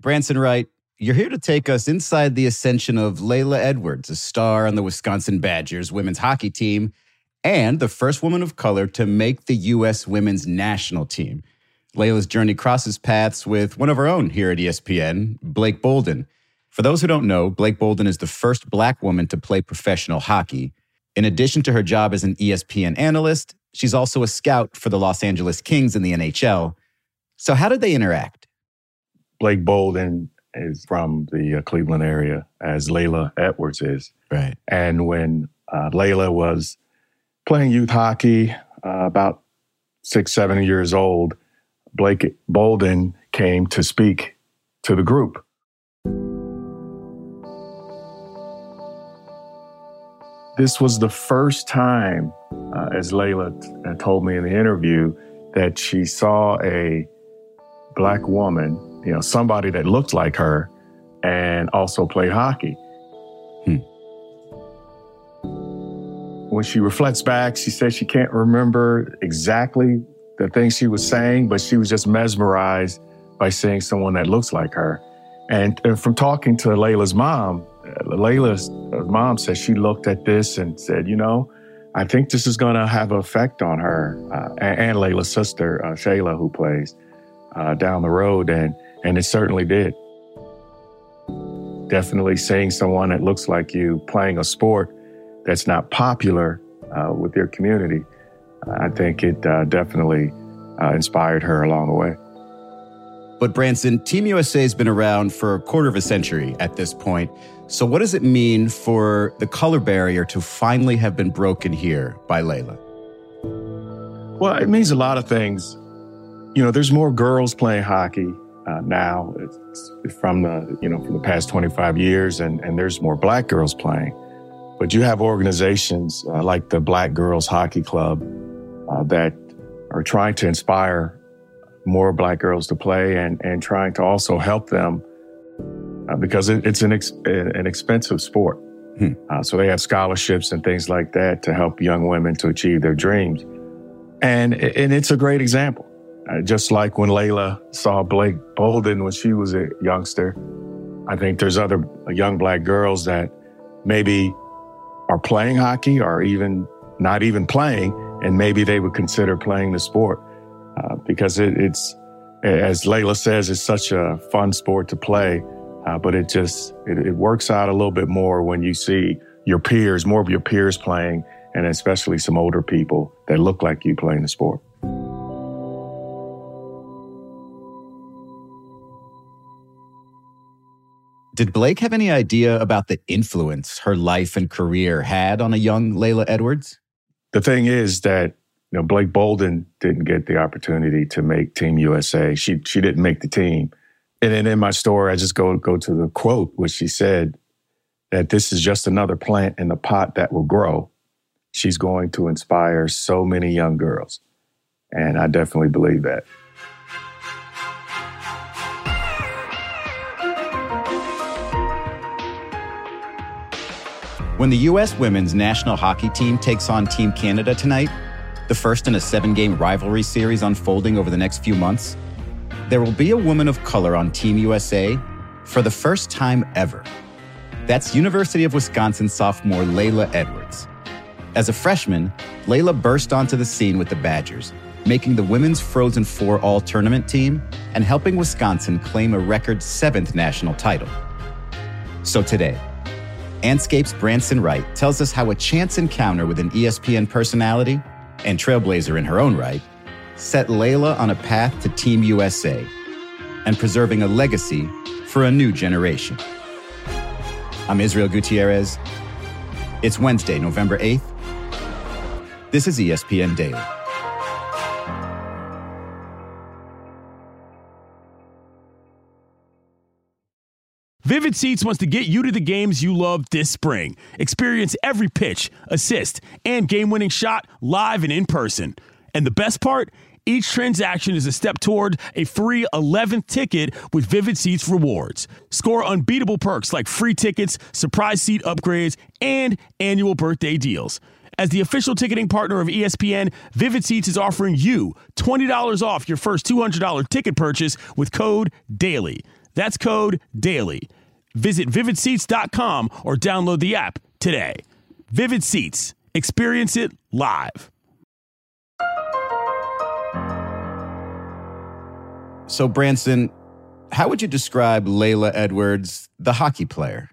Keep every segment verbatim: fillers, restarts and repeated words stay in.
Branson Wright, you're here to take us inside the ascension of Layla Edwards, a star on the Wisconsin Badgers women's hockey team and the first woman of color to make the U S women's national team. Layla's journey crosses paths with one of our own here at E S P N, Blake Bolden. For those who don't know, Blake Bolden is the first Black woman to play professional hockey. In addition to her job as an E S P N analyst, she's also a scout for the Los Angeles Kings in the N H L. So how did they interact? Blake Bolden is from the uh, Cleveland area, as Layla Edwards is. Right. And when uh, Layla was playing youth hockey, uh, about six, seven years old, Blake Bolden came to speak to the group. This was the first time, uh, as Layla t- told me in the interview, that she saw a Black woman, you know, somebody that looked like her and also played hockey. Hmm. When she reflects back, she says she can't remember exactly the things she was saying, but she was just mesmerized by seeing someone that looks like her. And, and from talking to Layla's mom, Layla's mom said she looked at this and said, you know, I think this is going to have an effect on her, uh, and, and Layla's sister, uh, Shayla, who plays uh, down the road. And, and it certainly did. Definitely seeing someone that looks like you playing a sport that's not popular uh, with their community, I think it uh, definitely uh, inspired her along the way. But Branson, Team U S A has been around for a quarter of a century at this point. So what does it mean for the color barrier to finally have been broken here by Layla? Well, it means a lot of things. You know, there's more girls playing hockey uh, now it's, it's from the, you know, from the past twenty-five years, and, and there's more Black girls playing. But you have organizations uh, like the Black Girls Hockey Club uh, that are trying to inspire more Black girls to play and, and trying to also help them uh, because it, it's an ex, an expensive sport. Hmm. Uh, so they have scholarships and things like that to help young women to achieve their dreams. And, and it's a great example. Uh, just like when Layla saw Blake Bolden when she was a youngster, I think there's other young Black girls that maybe are playing hockey or even not even playing, and maybe they would consider playing the sport. Uh, because it, it's, as Layla says, it's such a fun sport to play, uh, but it just, it, it works out a little bit more when you see your peers, more of your peers playing, and especially some older people that look like you playing the sport. Did Blake have any idea about the influence her life and career had on a young Layla Edwards? The thing is that You know, Blake Bolden didn't get the opportunity to make Team U S A. She she didn't make the team. And then in my story, I just go go to the quote, which she said that this is just another plant in the pot that will grow. She's going to inspire so many young girls. And I definitely believe that. When the U S women's national hockey team takes on Team Canada tonight, the first in a seven-game rivalry series unfolding over the next few months, there will be a woman of color on Team U S A for the first time ever. That's University of Wisconsin sophomore Layla Edwards. As a freshman, Layla burst onto the scene with the Badgers, making the women's Frozen Four all-tournament team and helping Wisconsin claim a record seventh national title. So today, Anscape's Branson Wright tells us how a chance encounter with an E S P N personality and trailblazer in her own right set Layla on a path to Team U S A and preserving a legacy for a new generation. I'm Israel Gutierrez. It's Wednesday, November eighth. This is E S P N Daily. Vivid Seats wants to get you to the games you love this spring. Experience every pitch, assist, and game-winning shot live and in person. And the best part? Each transaction is a step toward a free eleventh ticket with Vivid Seats rewards. Score unbeatable perks like free tickets, surprise seat upgrades, and annual birthday deals. As the official ticketing partner of E S P N, Vivid Seats is offering you twenty dollars off your first two hundred dollars ticket purchase with code DAILY. That's code DAILY. Visit vivid seats dot com or download the app today. Vivid Seats. Experience it live. So, Branson, how would you describe Layla Edwards, the hockey player?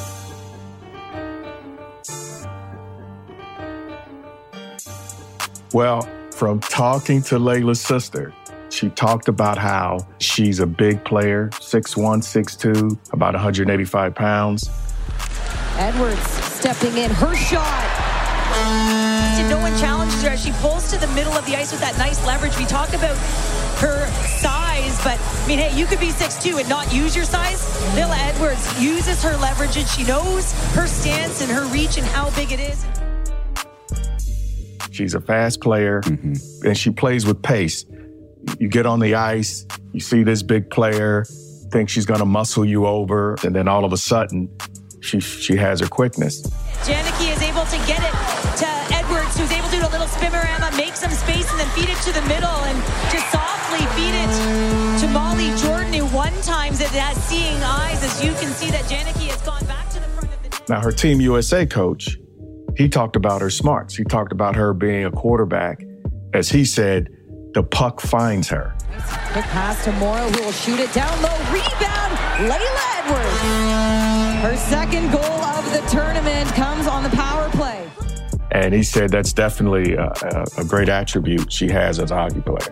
Well, from talking to Layla's sister, she talked about how she's a big player, six one, six two, about one hundred eighty-five pounds. Edwards stepping in, her shot. No one challenges her as she pulls to the middle of the ice with that nice leverage. We talk about her size, but I mean, hey, you could be six two and not use your size. Layla Edwards uses her leverage and she knows her stance and her reach and how big it is. She's a fast player, mm-hmm. and she plays with pace. You get on the ice, you see this big player, think she's going to muscle you over, and then all of a sudden, she she has her quickness. Janicki is able to get it to Edwards, who's able to do a little spimmerama, make some space, and then feed it to the middle, and just softly feed it to Molly Jordan, who one times it has seeing eyes, as you can see that Janicki has gone back to the front of the net. Now, her Team U S A coach, he talked about her smarts. He talked about her being a quarterback. As he said, the puck finds her. Quick pass to Morrow, who will shoot it down low. Rebound, Layla Edwards. Her second goal of the tournament comes on the power play. And he said that's definitely a, a, a great attribute she has as a hockey player.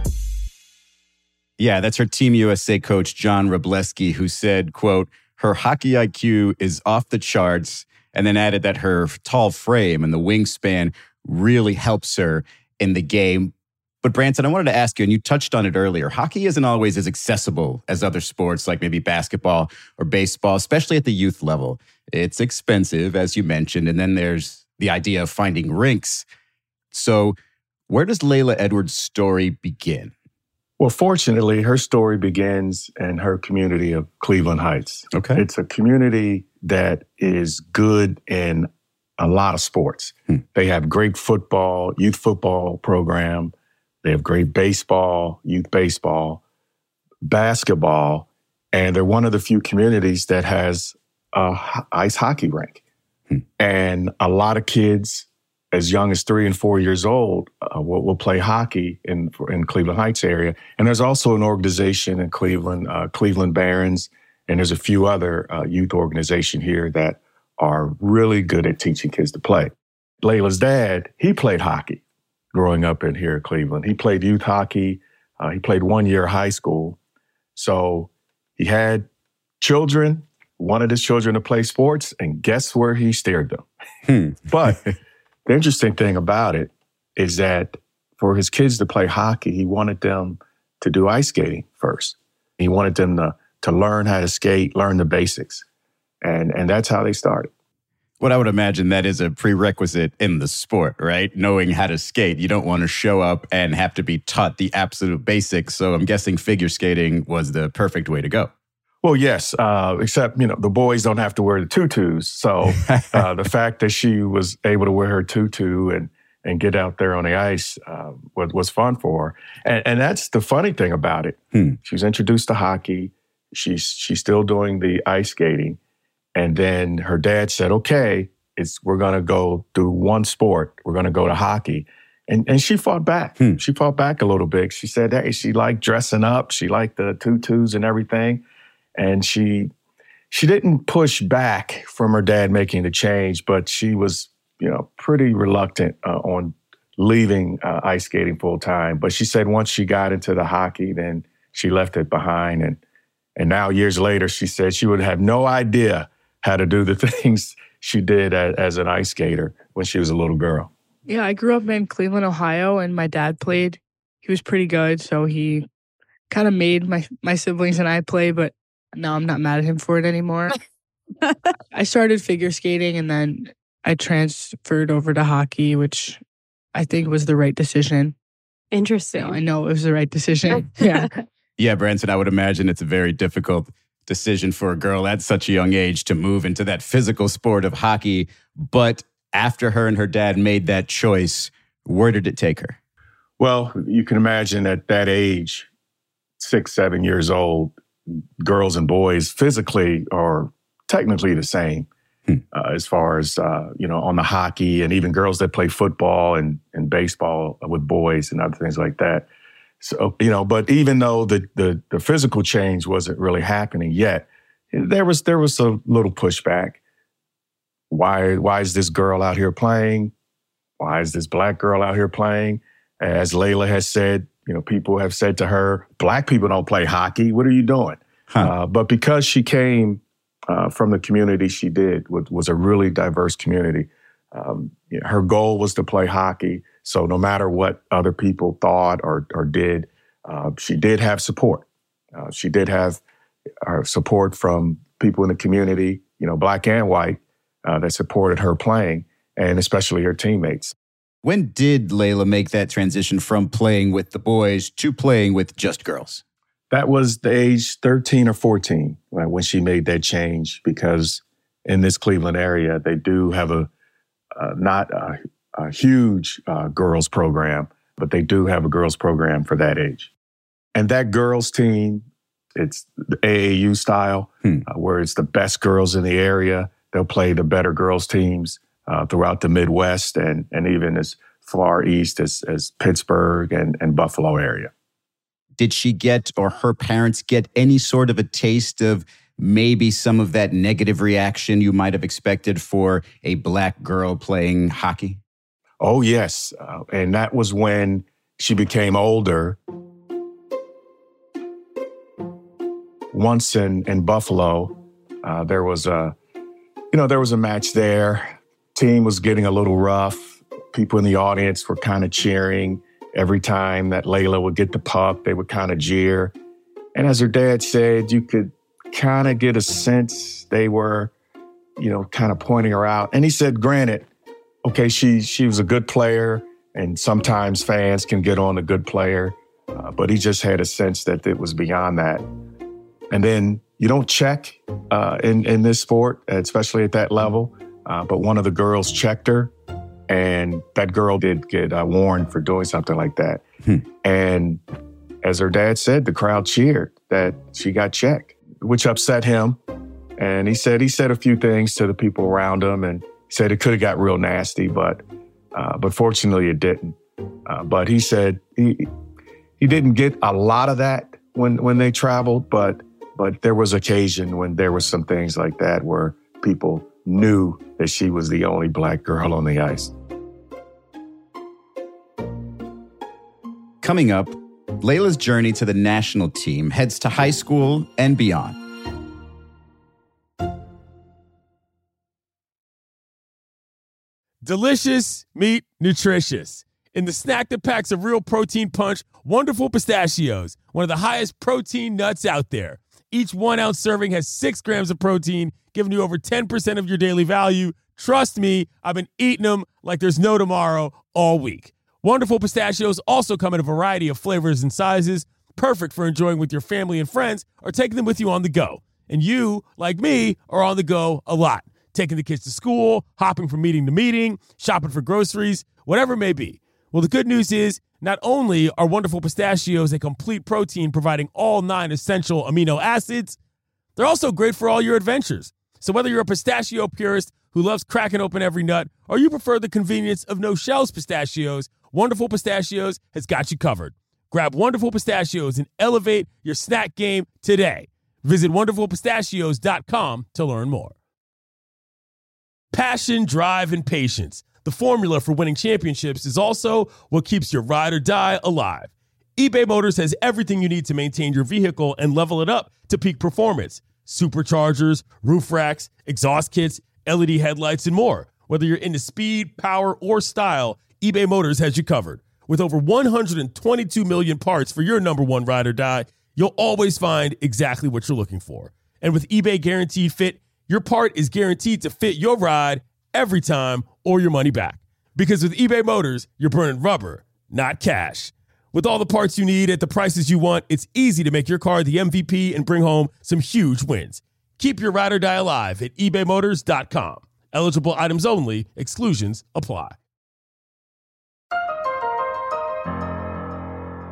Yeah, that's her Team U S A coach, John Wroblewski, who said, quote, her hockey I Q is off the charts, and then added that her tall frame and the wingspan really helps her in the game. But Branson, I wanted to ask you, and you touched on it earlier, hockey isn't always as accessible as other sports like maybe basketball or baseball, especially at the youth level. It's expensive, as you mentioned, and then there's the idea of finding rinks. So where does Layla Edwards' story begin? Well, fortunately, her story begins in her community of Cleveland Heights. Okay. It's a community that is good in a lot of sports. Hmm. They have great football, youth football program. They have great baseball, youth baseball, basketball, and they're one of the few communities that has a ice hockey rink. Hmm. And a lot of kids as young as three and four years old uh, will, will play hockey in in Cleveland Heights area. And there's also an organization in Cleveland, uh, Cleveland Barons, and there's a few other uh, youth organizations here that are really good at teaching kids to play. Layla's dad, he played hockey growing up in here in Cleveland. He played youth hockey. Uh, he played one year high school. So he had children, wanted his children to play sports, and guess where he steered them? Hmm. But the interesting thing about it is that for his kids to play hockey, he wanted them to do ice skating first. He wanted them to, to learn how to skate, learn the basics. And, and that's how they started. What I would imagine that is a prerequisite in the sport, right? Knowing how to skate. You don't want to show up and have to be taught the absolute basics. So I'm guessing figure skating was the perfect way to go. Well, yes, uh, except, you know, the boys don't have to wear the tutus. So uh, the fact that she was able to wear her tutu and, and get out there on the ice uh, was, was fun for her. And, and that's the funny thing about it. Hmm. She was introduced to hockey. She's, she's still doing the ice skating. And then her dad said, okay, it's we're going to go do one sport. We're going to go to hockey. And and she fought back. Hmm. She fought back a little bit. She said, hey, she liked dressing up. She liked the tutus and everything. And she she didn't push back from her dad making the change, but she was, you know, pretty reluctant uh, on leaving uh, ice skating full time. But she said once she got into the hockey, then she left it behind. And and now years later, she said she would have no idea how to do the things she did as, as an ice skater when she was a little girl. Yeah, I grew up in Cleveland, Ohio, and my dad played. He was pretty good, so he kind of made my, my siblings and I play, but now I'm not mad at him for it anymore. I started figure skating, and then I transferred over to hockey, which I think was the right decision. Interesting. So I know it was the right decision. Yeah. Yeah, Branson, I would imagine it's a very difficult decision for a girl at such a young age to move into that physical sport of hockey. But after her and her dad made that choice, where did it take her? Well, you can imagine at that age, six, seven years old, girls and boys physically are technically the same hmm. uh, as far as, uh, you know, on the hockey and even girls that play football and, and baseball with boys and other things like that. So, you know, but even though the, the, the physical change wasn't really happening yet, there was there was a little pushback. Why, why is this girl out here playing? Why is this black girl out here playing? As Layla has said, you know, people have said to her, black people don't play hockey. What are you doing? Huh. Uh, but because she came uh, from the community she did, was, was a really diverse community, um, you know, her goal was to play hockey. So no matter what other people thought or, or did, uh, she did have support. Uh, she did have uh, support from people in the community, you know, black and white, uh, that supported her playing, and especially her teammates. When did Layla make that transition from playing with the boys to playing with just girls? That was the age thirteen or fourteen right, when she made that change, because in this Cleveland area, they do have a uh, not a, a huge uh, girls program, but they do have a girls program for that age. And that girls team, it's the A A U style, hmm. uh, where it's the best girls in the area. They'll play the better girls teams Uh, throughout the Midwest and, and even as far east as, as Pittsburgh and, and Buffalo area. Did she get, or her parents get, any sort of a taste of maybe some of that negative reaction you might have expected for a black girl playing hockey? Oh, yes. Uh, and that was when she became older. Once in, in Buffalo, uh, there was a, you know, there was a match there. Team was getting a little rough. People in the audience were kind of cheering. Every time that Layla would get the puck, they would kind of jeer. And as her dad said, you could kind of get a sense they were, you know, kind of pointing her out. And he said, granted, okay, she she was a good player, and sometimes fans can get on a good player, uh, but he just had a sense that it was beyond that. And then you don't check uh, in, in this sport, especially at that level. Uh, but one of the girls checked her, and that girl did get uh, warned for doing something like that. Hmm. And as her dad said, the crowd cheered that she got checked, which upset him. And he said he said a few things to the people around him, and he said it could have got real nasty, but uh, but fortunately it didn't. Uh, but he said he he didn't get a lot of that when when they traveled, but but there was occasion when there was some things like that where people knew that she was the only black girl on the ice. Coming up, Layla's journey to the national team heads to high school and beyond. Delicious meat, nutritious. In the snack that packs a real protein punch, Wonderful Pistachios, one of the highest protein nuts out there. Each one-ounce serving has six grams of protein, giving you over ten percent of your daily value. Trust me, I've been eating them like there's no tomorrow all week. Wonderful Pistachios also come in a variety of flavors and sizes, perfect for enjoying with your family and friends or taking them with you on the go. And you, like me, are on the go a lot, taking the kids to school, hopping from meeting to meeting, shopping for groceries, whatever it may be. Well, the good news is, not only are Wonderful Pistachios a complete protein providing all nine essential amino acids, they're also great for all your adventures. So whether you're a pistachio purist who loves cracking open every nut, or you prefer the convenience of no-shells pistachios, Wonderful Pistachios has got you covered. Grab Wonderful Pistachios and elevate your snack game today. Visit wonderful pistachios dot com to learn more. Passion, drive, and patience. The formula for winning championships is also what keeps your ride or die alive. eBay Motors has everything you need to maintain your vehicle and level it up to peak performance. Superchargers, roof racks, exhaust kits, L E D headlights, and more. Whether you're into speed, power, or style, eBay Motors has you covered. With over one hundred twenty-two million parts for your number one ride or die, you'll always find exactly what you're looking for. And with eBay Guaranteed Fit, your part is guaranteed to fit your ride every time or your money back. Because with eBay Motors, you're burning rubber, not cash. With all the parts you need at the prices you want, it's easy to make your car the M V P and bring home some huge wins. Keep your ride or die alive at ebay motors dot com. Eligible items only. Exclusions apply.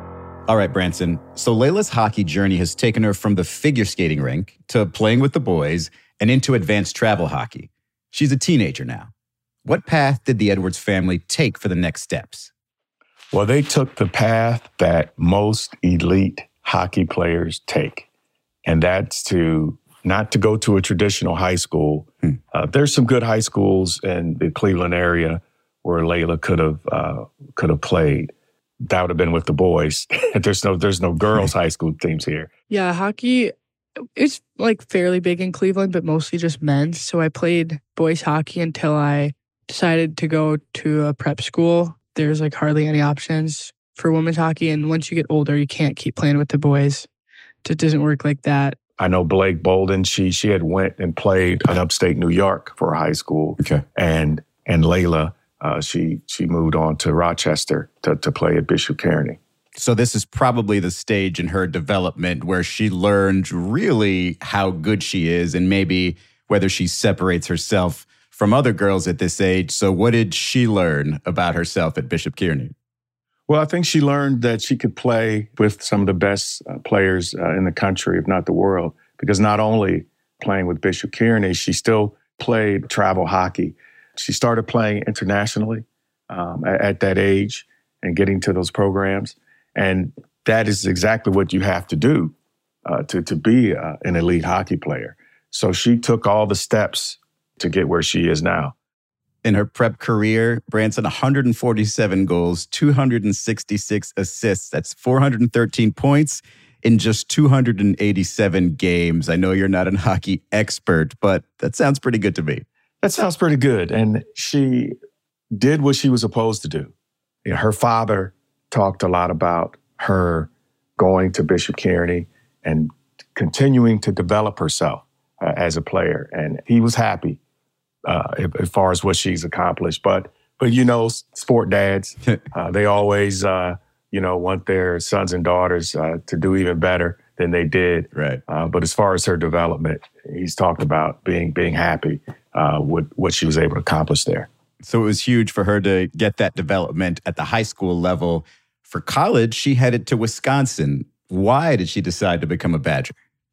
All right, Branson. So Layla's hockey journey has taken her from the figure skating rink to playing with the boys and into advanced travel hockey. She's a teenager now. What path did the Edwards family take for the next steps? Well, they took the path that most elite hockey players take, and that's to not to go to a traditional high school. Hmm. Uh, there's some good high schools in the Cleveland area where Layla could have uh, could have played. That would have been with the boys. there's no there's no girls' high school teams here. Yeah, hockey, it's like fairly big in Cleveland, but mostly just men's. So I played boys hockey until I decided to go to a prep school. There's like hardly any options for women's hockey. And once you get older, you can't keep playing with the boys. It just doesn't work like that. I know Blake Bolden, she she had went and played in upstate New York for high school. Okay. And and Layla, Uh, she she moved on to Rochester to, to play at Bishop Kearney. So this is probably the stage in her development where she learned really how good she is and maybe whether she separates herself from other girls at this age. So what did she learn about herself at Bishop Kearney? Well, I think she learned that she could play with some of the best uh, players uh, in the country, if not the world, because not only playing with Bishop Kearney, she still played travel hockey. She started playing internationally um, at, at that age and getting to those programs. And that is exactly what you have to do uh, to, to be uh, an elite hockey player. So she took all the steps to get where she is now. In her prep career, Branson, one hundred forty-seven goals, two hundred sixty-six assists. That's four hundred thirteen points in just two hundred eighty-seven games. I know you're not a hockey expert, but that sounds pretty good to me. That sounds pretty good. And she did what she was supposed to do. You know, her father talked a lot about her going to Bishop Kearney and continuing to develop herself uh, as a player. And he was happy uh, as far as what she's accomplished. But, but you know, sport dads, uh, they always, uh, you know, want their sons and daughters uh, to do even better than they did. Right. Uh, but as far as her development, he's talked about being being happy uh, with what she was able to accomplish there. So it was huge for her to get that development at the high school level. For college, she headed to Wisconsin. Why did she decide to become a Badger?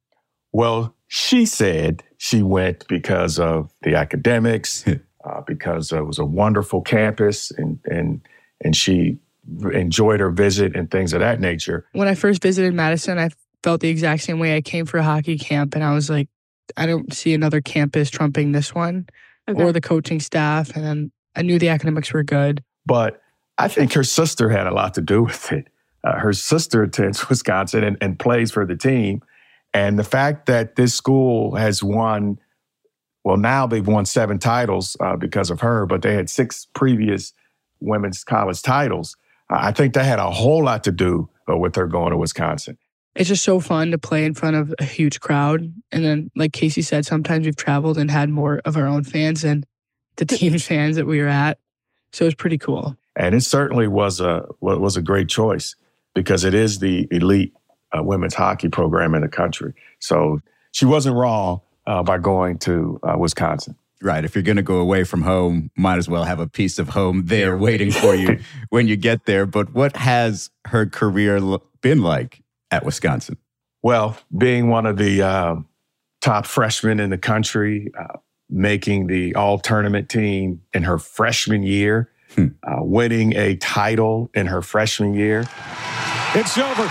Well, she said she went because of the academics, uh, because it was a wonderful campus, and and and she enjoyed her visit and things of that nature. When I first visited Madison, I felt the exact same way. I came for a hockey camp, and I was like, I don't see another campus trumping this one okay. or the coaching staff. And then I knew the academics were good. But I think her sister had a lot to do with it. Uh, her sister attends Wisconsin and, and plays for the team. And the fact that this school has won, well, now they've won seven titles uh, because of her, but they had six previous women's college titles. Uh, I think that had a whole lot to do uh, with her going to Wisconsin. It's just so fun to play in front of a huge crowd. And then, like Casey said, sometimes we've traveled and had more of our own fans than the team's fans that we were at. So it was pretty cool. And it certainly was a was a great choice because it is the elite uh, women's hockey program in the country. So she wasn't wrong uh, by going to uh, Wisconsin. Right. If you're going to go away from home, might as well have a piece of home there waiting for you when you get there. But what has her career been like at Wisconsin? Well, being one of the uh, top freshmen in the country, uh, making the all-tournament team in her freshman year, hmm. uh, winning a title in her freshman year. It's over.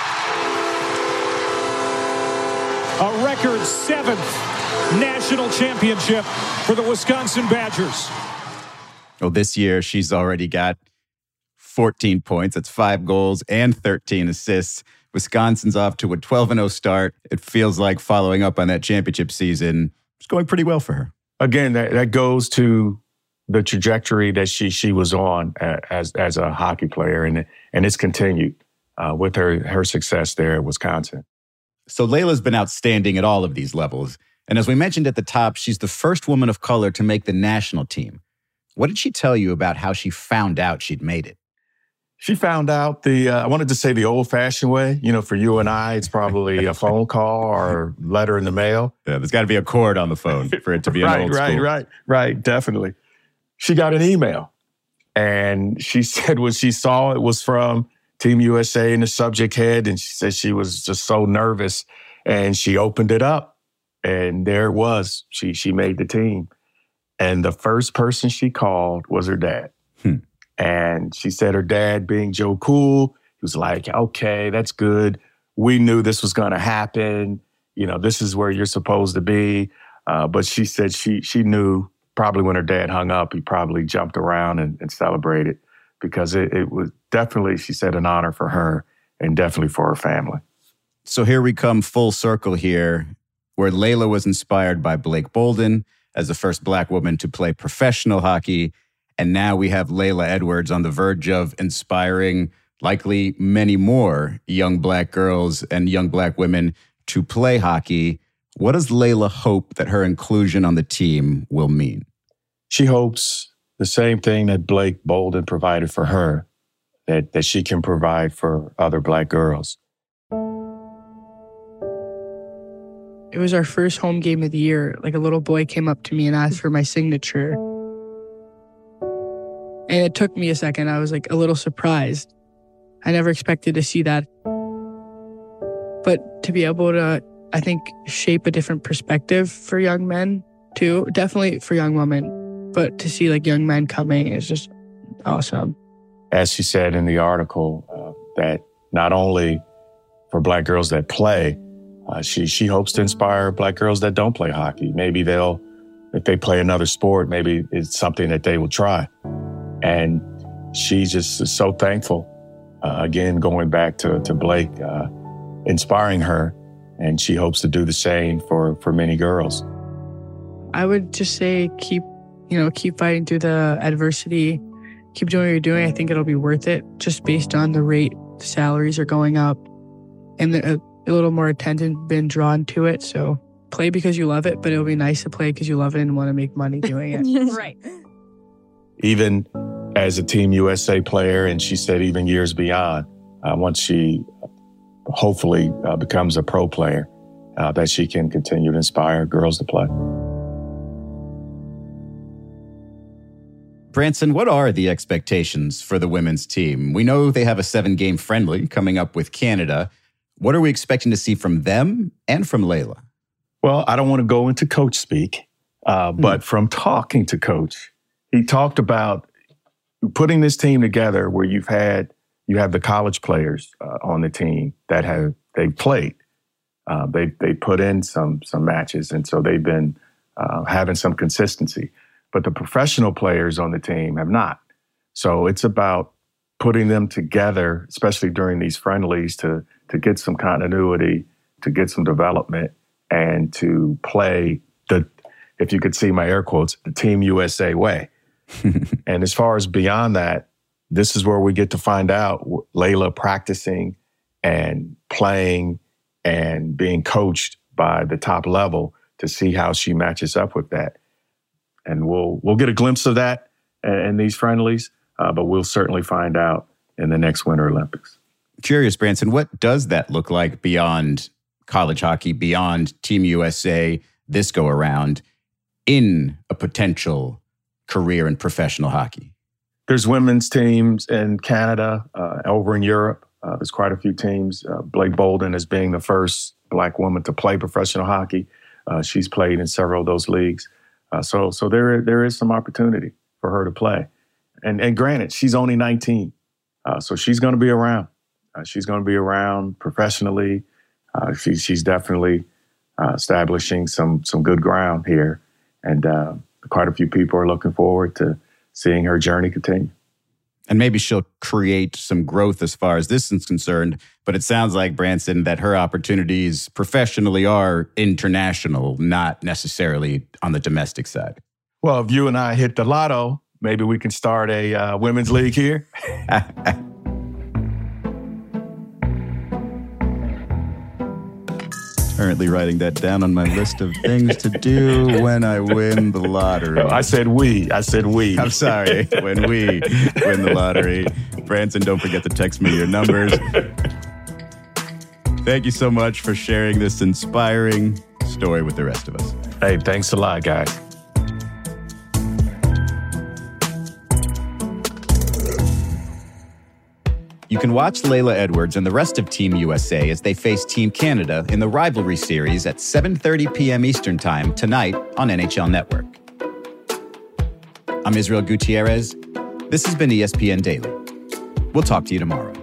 A record seventh national championship for the Wisconsin Badgers. Well, this year she's already got fourteen points. That's five goals and thirteen assists. Wisconsin's off to a twelve and oh start. It feels like following up on that championship season, it's going pretty well for her. Again, that, that goes to the trajectory that she she was on as as a hockey player, and and it's continued uh, with her her success there at Wisconsin. So Layla's been outstanding at all of these levels. And as we mentioned at the top, she's the first woman of color to make the national team. What did she tell you about how she found out she'd made it? She found out the, uh, I wanted to say the old-fashioned way. You know, for you and I, it's probably a phone call or letter in the mail. Yeah, there's got to be a cord on the phone for it to be an right, old right, school. Right, right, right, definitely. She got an email, and she said when she saw it was from Team U S A in the subject head, and she said she was just so nervous, and she opened it up, and there it was. She she made the team. And the first person she called was her dad. Hmm. And she said her dad, being Joe Cool, he was like, okay, that's good. We knew this was going to happen. You know, this is where you're supposed to be. Uh, but she said she she knew probably when her dad hung up, he probably jumped around and, and celebrated, because it, it was definitely, she said, an honor for her and definitely for her family. So here we come full circle here, where Layla was inspired by Blake Bolden as the first Black woman to play professional hockey. And now we have Layla Edwards on the verge of inspiring likely many more young Black girls and young Black women to play hockey. What does Layla hope that her inclusion on the team will mean? She hopes the same thing that Blake Bolden provided for her, that, that she can provide for other Black girls. It was our first home game of the year. Like, a little boy came up to me and asked for my signature. And it took me a second. I was like a little surprised. I never expected to see that. But to be able to, I think, shape a different perspective for young men too. Definitely for young women. But to see like young men coming is just awesome. As she said in the article, uh, that not only for Black girls that play, uh, she she hopes to inspire Black girls that don't play hockey. Maybe they'll, if they play another sport, maybe it's something that they will try. And she just is so thankful. Uh, again, going back to, to Blake, uh, inspiring her, and she hopes to do the same for, for many girls. I would just say keep, you know, keep fighting through the adversity. Keep doing what you're doing. I think it'll be worth it, just based on the rate the salaries are going up and the, a, a little more attention been drawn to it. So play because you love it, but it'll be nice to play because you love it and want to make money doing it. Right. Even as a Team U S A player, and she said even years beyond, uh, once she hopefully uh, becomes a pro player, uh, that she can continue to inspire girls to play. Branson, what are the expectations for the women's team? We know they have a seven-game friendly coming up with Canada. What are we expecting to see from them and from Layla? Well, I don't want to go into coach speak, uh, hmm. but from talking to Coach, he talked about putting this team together where you've had, you have the college players uh, on the team that have, they've played. Uh, they they put in some some matches, and so they've been uh, having some consistency. But the professional players on the team have not. So it's about putting them together, especially during these friendlies, to to get some continuity, to get some development, and to play the, if you could see my air quotes, the Team U S A way. And as far as beyond that, this is where we get to find out Layla practicing and playing and being coached by the top level to see how she matches up with that. And we'll we'll get a glimpse of that in these friendlies, uh, but we'll certainly find out in the next Winter Olympics. Curious, Branson, what does that look like beyond college hockey, beyond Team U S A this go around in a potential career in professional hockey? There's women's teams in Canada, uh, over in Europe. Uh, there's quite a few teams. Uh, Blake Bolden as being the first Black woman to play professional hockey. Uh, she's played in several of those leagues. Uh, so so there, there is some opportunity for her to play. And, and granted, she's only nineteen. Uh, so she's going to be around. Uh, she's going to be around professionally. Uh, she, she's definitely uh, establishing some some good ground here. And uh, quite a few people are looking forward to seeing her journey continue. And maybe she'll create some growth as far as this is concerned. But it sounds like, Branson, that her opportunities professionally are international, not necessarily on the domestic side. Well, if you and I hit the lotto, maybe we can start a uh, women's league here. Currently writing that down on my list of things to do when I win the lottery. I said we. I said we. I'm sorry. When we win the lottery. Branson, don't forget to text me your numbers. Thank you so much for sharing this inspiring story with the rest of us. Hey, thanks a lot, guys. You can watch Layla Edwards and the rest of Team U S A as they face Team Canada in the rivalry series at seven thirty p.m. Eastern Time tonight on N H L Network. I'm Israel Gutierrez. This has been E S P N Daily. We'll talk to you tomorrow.